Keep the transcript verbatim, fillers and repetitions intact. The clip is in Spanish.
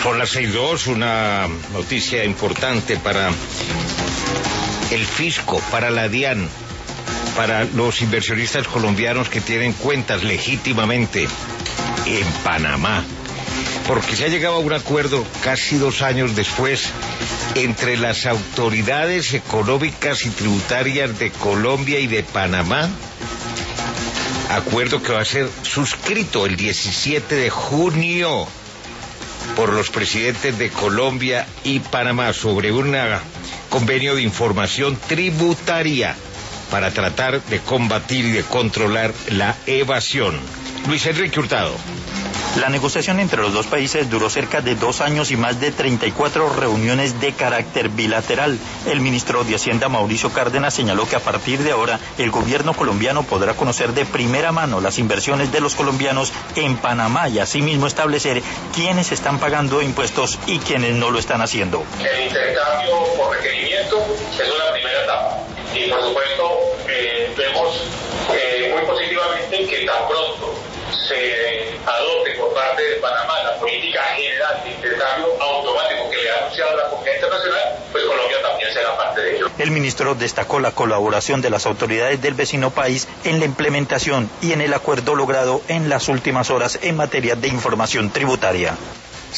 Son las seis dos, una noticia importante para el fisco, para la DIAN, para los inversionistas colombianos que tienen cuentas legítimamente en Panamá, porque se ha llegado a un acuerdo casi dos años después entre las autoridades económicas y tributarias de Colombia y de Panamá, acuerdo que va a ser suscrito el diecisiete de junio por los presidentes de Colombia y Panamá sobre un convenio de información tributaria para tratar de combatir y de controlar la evasión. Luis Enrique Hurtado. La negociación entre los dos países duró cerca de dos años y más de treinta y cuatro reuniones de carácter bilateral. El ministro de Hacienda, Mauricio Cárdenas, señaló que a partir de ahora el gobierno colombiano podrá conocer de primera mano las inversiones de los colombianos en Panamá y asimismo establecer quiénes están pagando impuestos y quiénes no lo están haciendo. El intercambio por requerimiento es una primera etapa y por supuesto eh, vemos eh, muy positivamente que tan pronto se adopte por parte de Panamá la política general de intercambio automático que le ha anunciado la comunidad internacional, pues Colombia también será parte de ello. El ministro destacó la colaboración de las autoridades del vecino país en la implementación y en el acuerdo logrado en las últimas horas en materia de información tributaria.